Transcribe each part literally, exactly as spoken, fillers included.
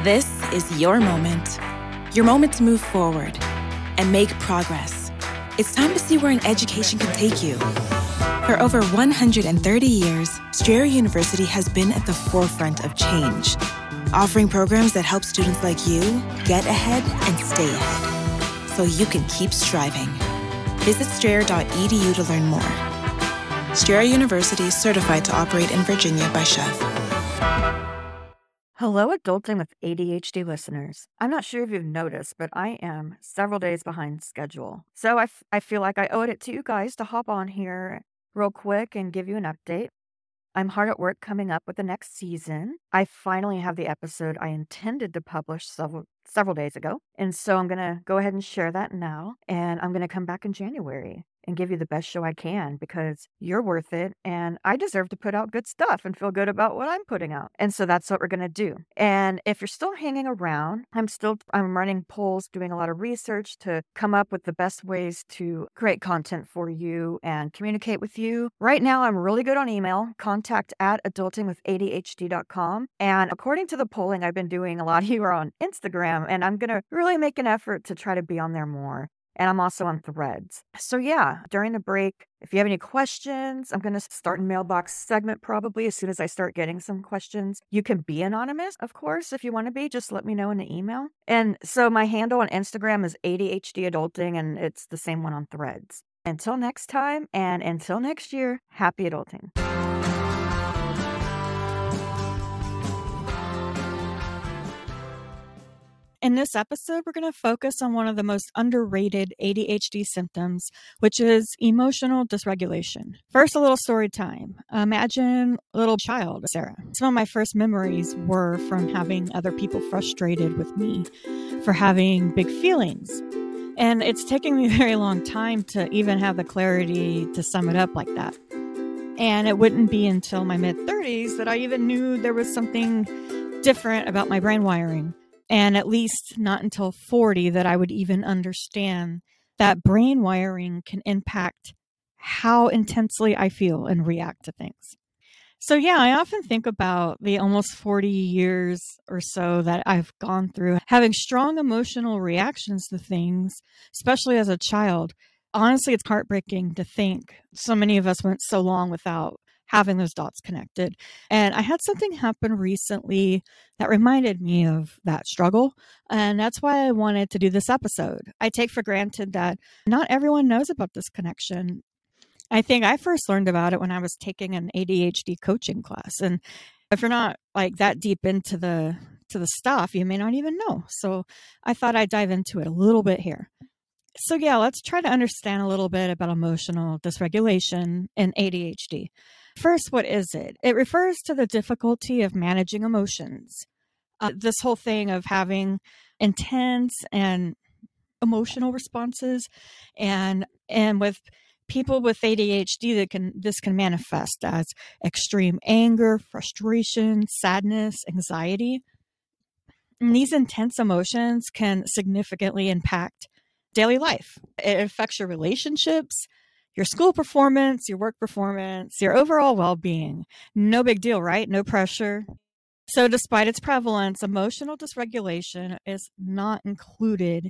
This is your moment. Your moment to move forward and make progress. It's time to see where an education can take you. For over one hundred thirty years, Strayer University has been at the forefront of change, offering programs that help students like you get ahead and stay ahead, so you can keep striving. Visit strayer dot e d u to learn more. Strayer University is certified to operate in Virginia by C H E F. Hello, Adulting with A D H D listeners. I'm not sure if you've noticed, but I am several days behind schedule. So I, f- I feel like I owed it to you guys to hop on here real quick and give you an update. I'm hard at work coming up with the next season. I finally have the episode I intended to publish several several days ago. And so I'm going to go ahead and share that now. And I'm going to come back in January and give you the best show I can because you're worth it. And I deserve to put out good stuff and feel good about what I'm putting out. And so that's what we're going to do. And if you're still hanging around, I'm still, I'm running polls, doing a lot of research to come up with the best ways to create content for you and communicate with you. Right now, I'm really good on email, contact at adulting with A D H D dot com. And according to the polling I've been doing, a lot of you are on Instagram. And I'm going to really make an effort to try to be on there more. And I'm also on Threads. So yeah, during the break, if you have any questions, I'm going to start a mailbox segment probably as soon as I start getting some questions. You can be anonymous, of course, if you want to be. Just let me know in the email. And so my handle on Instagram is A D H D Adulting, and it's the same one on Threads. Until next time, and until next year, happy adulting. In this episode, we're going to focus on one of the most underrated A D H D symptoms, which is emotional dysregulation. First, a little story time. Imagine a little child, Sarah. Some of my first memories were from having other people frustrated with me for having big feelings. And it's taken me a very long time to even have the clarity to sum it up like that. And it wouldn't be until my mid-thirties that I even knew there was something different about my brain wiring. And at least not until forty that I would even understand that brain wiring can impact how intensely I feel and react to things. So yeah, I often think about the almost forty years or so that I've gone through having strong emotional reactions to things, especially as a child. Honestly, it's heartbreaking to think so many of us went so long without having those dots connected. And I had something happen recently that reminded me of that struggle. And that's why I wanted to do this episode. I take for granted that not everyone knows about this connection. I think I first learned about it when I was taking an A D H D coaching class. And if you're not like that deep into the to the stuff, you may not even know. So I thought I'd dive into it a little bit here. So yeah, let's try to understand a little bit about emotional dysregulation in A D H D. First, what is it? It refers to the difficulty of managing emotions. Uh, this whole thing of having intense and emotional responses, and and with people with A D H D, that can this can manifest as extreme anger, frustration, sadness, anxiety. And these intense emotions can significantly impact daily life. It affects your relationships, your school performance, your work performance, your overall well-being. No big deal, right? No pressure. So despite its prevalence, emotional dysregulation is not included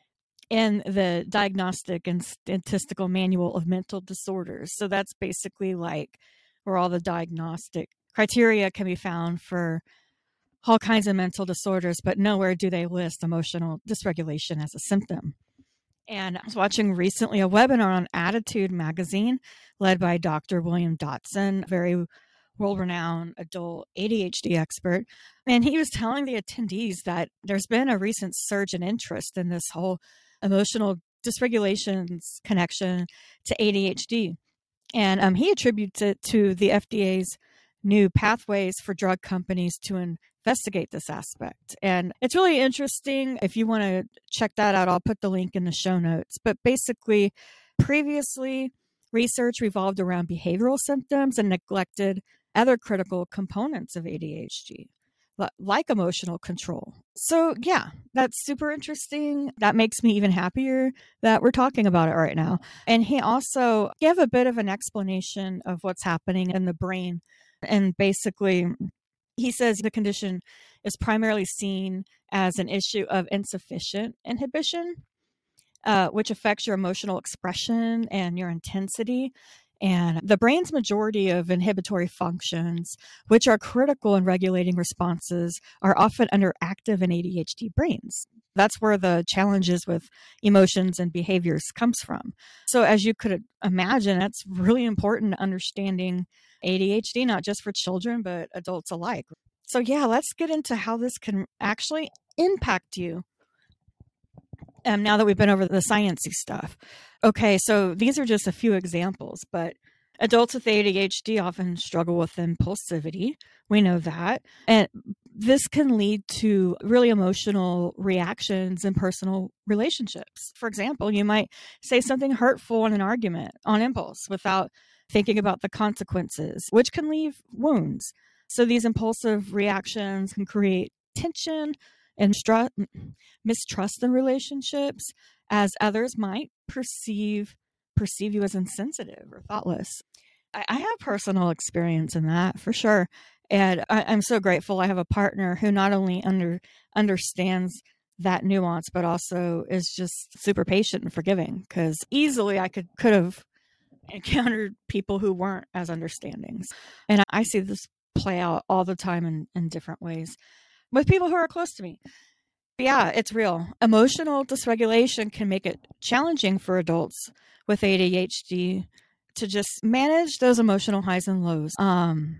in the Diagnostic and Statistical Manual of Mental Disorders. So that's basically like where all the diagnostic criteria can be found for all kinds of mental disorders, but nowhere do they list emotional dysregulation as a symptom. And I was watching recently a webinar on Attitude Magazine led by Doctor William Dotson, a very world-renowned adult A D H D expert. And he was telling the attendees that there's been a recent surge in interest in this whole emotional dysregulation's connection to A D H D. And um, he attributes it to the F D A's new pathways for drug companies to investigate this aspect. And it's really interesting. If you want to check that out, I'll put the link in the show notes. But basically, previously, research revolved around behavioral symptoms and neglected other critical components of A D H D, like emotional control. So yeah, that's super interesting. That makes me even happier that we're talking about it right now. And he also gave a bit of an explanation of what's happening in the brain. And basically, He says the condition is primarily seen as an issue of insufficient inhibition, uh, which affects your emotional expression and your intensity. And the brain's majority of inhibitory functions, which are critical in regulating responses, are often underactive in A D H D brains. That's where the challenges with emotions and behaviors comes from. So as you could imagine, it's really important understanding A D H D, not just for children, but adults alike. So yeah, let's get into how this can actually impact you. Um, now that we've been over the sciencey stuff. Okay, so these are just a few examples, but adults with A D H D often struggle with impulsivity. We know that. And this can lead to really emotional reactions in personal relationships. For example, you might say something hurtful in an argument on impulse without thinking about the consequences, which can leave wounds. So these impulsive reactions can create tension and stru- mistrust in relationships, as others might perceive perceive you as insensitive or thoughtless. I, I have personal experience in that for sure. And I, I'm so grateful I have a partner who not only under understands that nuance, but also is just super patient and forgiving, because easily I could could have encountered people who weren't as understanding. And I see this play out all the time in, in different ways with people who are close to me. But yeah, it's real. Emotional dysregulation can make it challenging for adults with A D H D to just manage those emotional highs and lows. Um,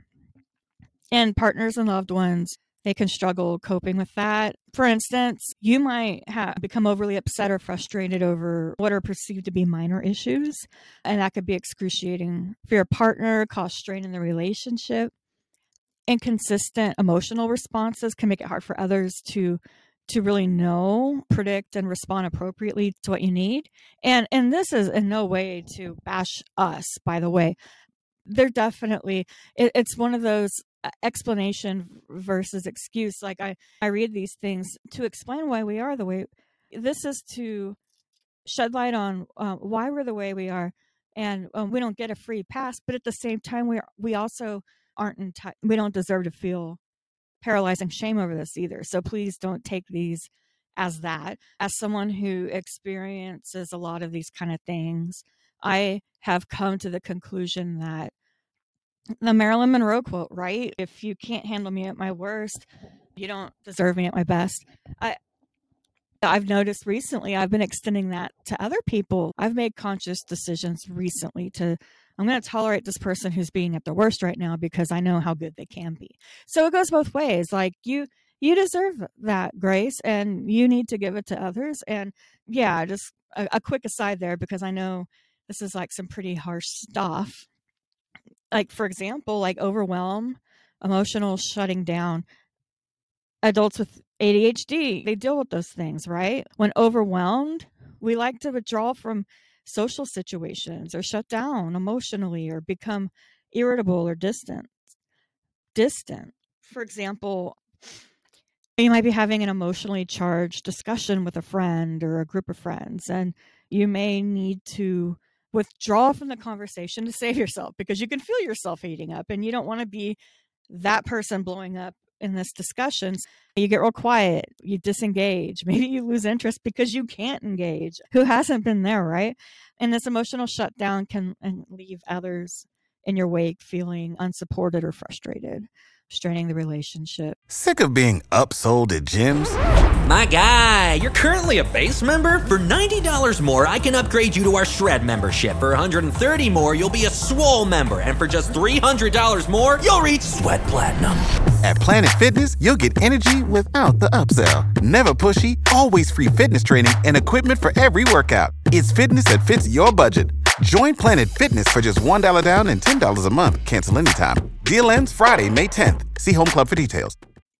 and partners and loved ones, they can struggle coping with that. For instance, you might have become overly upset or frustrated over what are perceived to be minor issues, and that could be excruciating for your partner, cause strain in the relationship. Inconsistent emotional responses can make it hard for others to to really know, predict, and respond appropriately to what you need. And and this is in no way to bash us, by the way. They're definitely, it, it's one of those explanation versus excuse. Like I, I read these things to explain why we are the way. This is to shed light on uh, why we're the way we are. And um, we don't get a free pass, but at the same time, we we also aren't enti- we don't deserve to feel paralyzing shame over this either. So please don't take these as that. As someone who experiences a lot of these kind of things, I have come to the conclusion that the Marilyn Monroe quote, right? If you can't handle me at my worst, you don't deserve me at my best. I I've noticed recently, I've been extending that to other people. I've made conscious decisions recently to, I'm going to tolerate this person who's being at their worst right now because I know how good they can be. So it goes both ways. Like you, you deserve that grace and you need to give it to others. And yeah, just a, a quick aside there, because I know this is like some pretty harsh stuff. Like, for example, like overwhelm, emotional shutting down. Adults with A D H D, they deal with those things, right? When overwhelmed, we like to withdraw from social situations or shut down emotionally or become irritable or distant. Distant. For example, you might be having an emotionally charged discussion with a friend or a group of friends, and you may need to withdraw from the conversation to save yourself because you can feel yourself heating up and you don't want to be that person blowing up in this discussion. You get real quiet, you disengage, maybe you lose interest because you can't engage. Who hasn't been there, right? And this emotional shutdown can and leave others in your wake feeling unsupported or frustrated, straining the relationship. Sick of being upsold at gyms? My guy, you're currently a base member? For ninety dollars more, I can upgrade you to our Shred membership. For one hundred thirty dollars more, you'll be a Swole member. And for just three hundred dollars more, you'll reach Sweat Platinum. At Planet Fitness, you'll get energy without the upsell. Never pushy, always free fitness training and equipment for every workout. It's fitness that fits your budget. Join Planet Fitness for just one dollar down and ten dollars a month. Cancel anytime. Deal ends Friday, May tenth. See Home Club for details.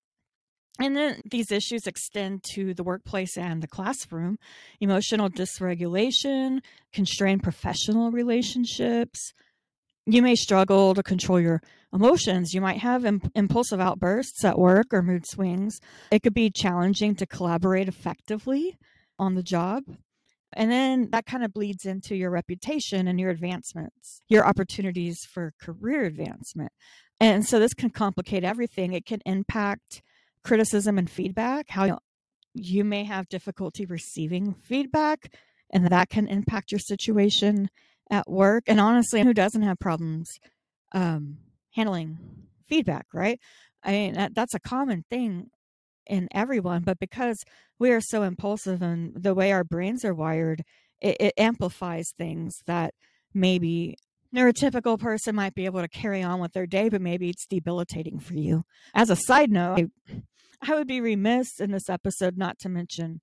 And then these issues extend to the workplace and the classroom. Emotional dysregulation, constrained professional relationships. You may struggle to control your emotions. You might have imp- impulsive outbursts at work or mood swings. It could be challenging to collaborate effectively on the job. And then that kind of bleeds into your reputation and your advancements, your opportunities for career advancement. And so this can complicate everything. It can impact criticism and feedback, how you may have difficulty receiving feedback, and that can impact your situation at work. And honestly, who doesn't have problems um, handling feedback, right? I mean, that, that's a common thing in everyone, but because we are so impulsive and the way our brains are wired, it, it amplifies things that maybe neurotypical person might be able to carry on with their day, but maybe it's debilitating for you. As a side note, I, I would be remiss in this episode not to mention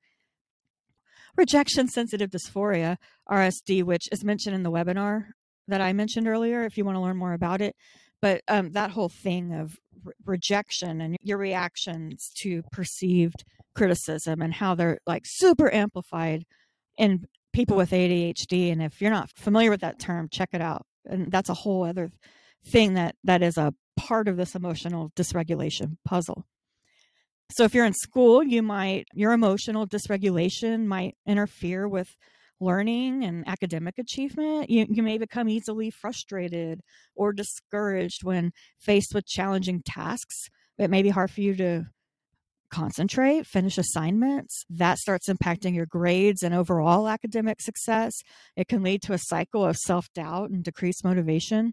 rejection sensitive dysphoria, R S D, which is mentioned in the webinar that I mentioned earlier, if you want to learn more about it. But um, that whole thing of re- rejection and your reactions to perceived criticism and how they're like super amplified in people with A D H D. And if you're not familiar with that term, check it out. And that's a whole other thing that that is a part of this emotional dysregulation puzzle. So if you're in school, you might, your emotional dysregulation might interfere with learning and academic achievement. You, you may become easily frustrated or discouraged when faced with challenging tasks. It may be hard for you to concentrate, finish assignments. That starts impacting your grades and overall academic success. It can lead to a cycle of self-doubt and decreased motivation.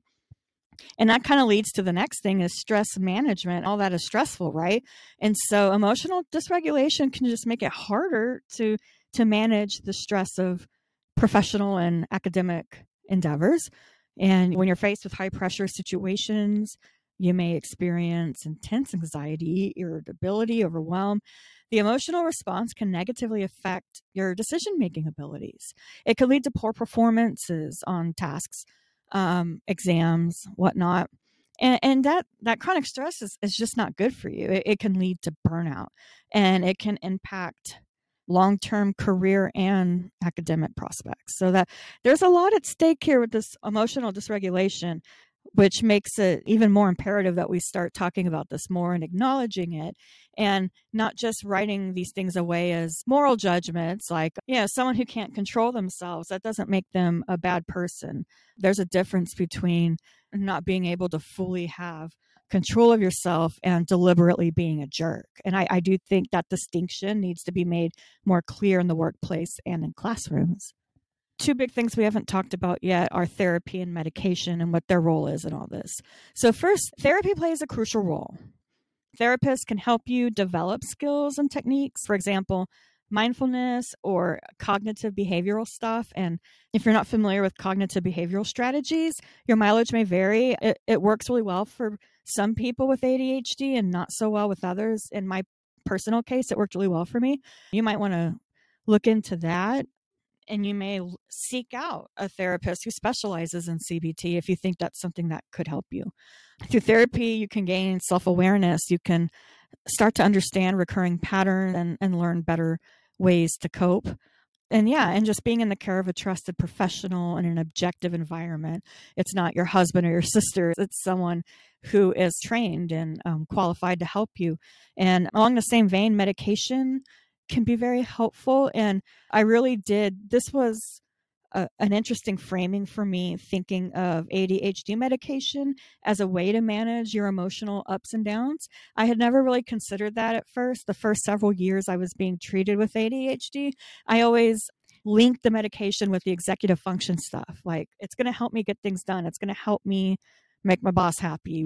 And that kind of leads to the next thing is stress management. All that is stressful, right? And so emotional dysregulation can just make it harder to to manage the stress of professional and academic endeavors. And when you're faced with high pressure situations, you may experience intense anxiety, irritability, overwhelm. The emotional response can negatively affect your decision-making abilities. It could lead to poor performances on tasks, um, exams, whatnot. And, and that, that chronic stress is, is just not good for you. It, it can lead to burnout, and it can impact long-term career and academic prospects. So that there's a lot at stake here with this emotional dysregulation, which makes it even more imperative that we start talking about this more and acknowledging it, and not just writing these things away as moral judgments, like, yeah, someone who can't control themselves, that doesn't make them a bad person. There's a difference between not being able to fully have control of yourself and deliberately being a jerk. And I, I do think that distinction needs to be made more clear in the workplace and in classrooms. Two big things we haven't talked about yet are therapy and medication and what their role is in all this. So first, therapy plays a crucial role. Therapists can help you develop skills and techniques, for example, mindfulness or cognitive behavioral stuff. And if you're not familiar with cognitive behavioral strategies, your mileage may vary. It, it works really well for some people with A D H D and not so well with others. In my personal case, it worked really well for me. You might want to look into that. And you may seek out a therapist who specializes in C B T if you think that's something that could help you. Through therapy, you can gain self-awareness. You can start to understand recurring patterns and, and learn better ways to cope. And yeah, and just being in the care of a trusted professional in an objective environment. It's not your husband or your sister. It's someone who is trained and um, qualified to help you. And along the same vein, medication can be very helpful. And I really did, this was a, an interesting framing for me, thinking of A D H D medication as a way to manage your emotional ups and downs. I had never really considered that at first. The first several years I was being treated with A D H D, I always linked the medication with the executive function stuff. Like, it's going to help me get things done. It's going to help me make my boss happy.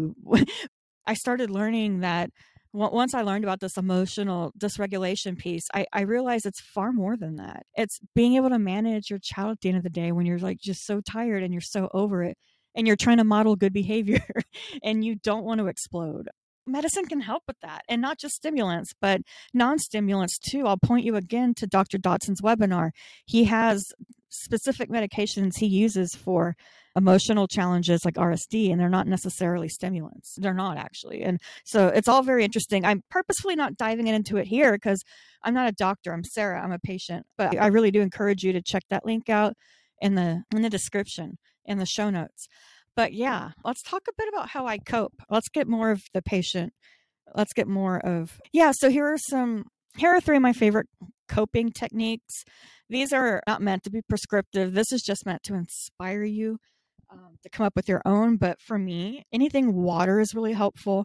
I started learning that once I learned about this emotional dysregulation piece, I, I realized it's far more than that. It's being able to manage your child at the end of the day when you're like just so tired and you're so over it and you're trying to model good behavior and you don't want to explode. Medicine can help with that, and not just stimulants, but non-stimulants too. I'll point you again to Doctor Dotson's webinar. He has specific medications he uses for emotional challenges like R S D, and they're not necessarily stimulants. They're not actually. And so it's all very interesting. I'm purposefully not diving into it here because I'm not a doctor. I'm Sarah. I'm a patient. But I really do encourage you to check that link out in the in the description, in the show notes. But yeah, let's talk a bit about how I cope. Let's get more of the patient. Let's get more of, yeah. So here are some, here are three of my favorite coping techniques. These are not meant to be prescriptive. This is just meant to inspire you um, to come up with your own. But for me, anything water is really helpful.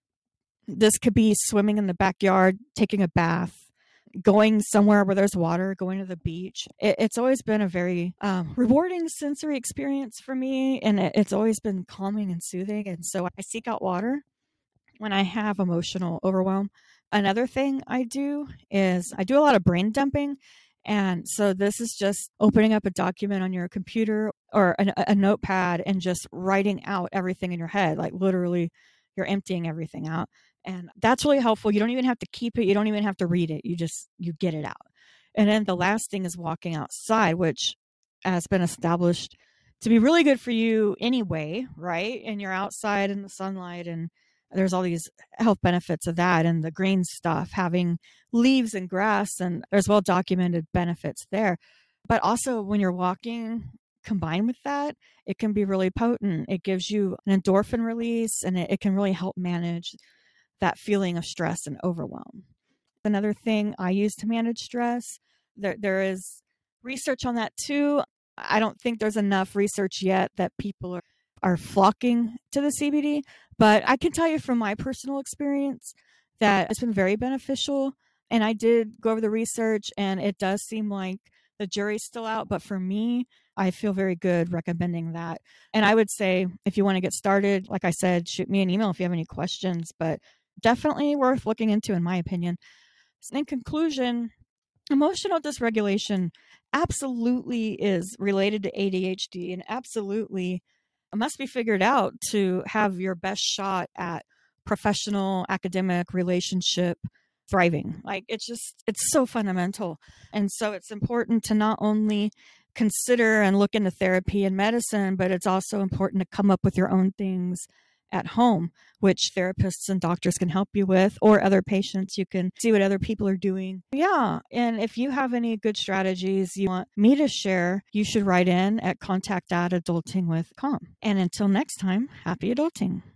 This could be swimming in the backyard, taking a bath, going somewhere where there's water, going to the beach. It, it's always been a very um, rewarding sensory experience for me, and it, it's always been calming and soothing. And so I seek out water when I have emotional overwhelm. Another thing I do is I do a lot of brain dumping. And so this is just opening up a document on your computer or a, a notepad and just writing out everything in your head, like literally you're emptying everything out. And that's really helpful. You don't even have to keep it. You don't even have to read it. You just, you get it out. And then the last thing is walking outside, which has been established to be really good for you anyway, right? And you're outside in the sunlight, and there's all these health benefits of that, and the green stuff, having leaves and grass, and there's well documented benefits there. But also when you're walking, combined with that, it can be really potent. It gives you an endorphin release, and it, it can really help manage that feeling of stress and overwhelm. Another thing I use to manage stress, there there is research on that too. I don't think there's enough research yet that people are, are flocking to the C B D, but I can tell you from my personal experience that it's been very beneficial. And I did go over the research, and it does seem like the jury's still out, but for me, I feel very good recommending that. And I would say, if you want to get started, like I said, shoot me an email if you have any questions, but definitely worth looking into, in my opinion. So in conclusion, emotional dysregulation absolutely is related to A D H D, and absolutely must be figured out to have your best shot at professional, academic, relationship thriving. Like, it's just, it's so fundamental. And so it's important to not only consider and look into therapy and medicine, but it's also important to come up with your own things at home, which therapists and doctors can help you with, or other patients. You can see what other people are doing. Yeah. And if you have any good strategies you want me to share, you should write in at contact at adulting with com. And until next time, happy adulting.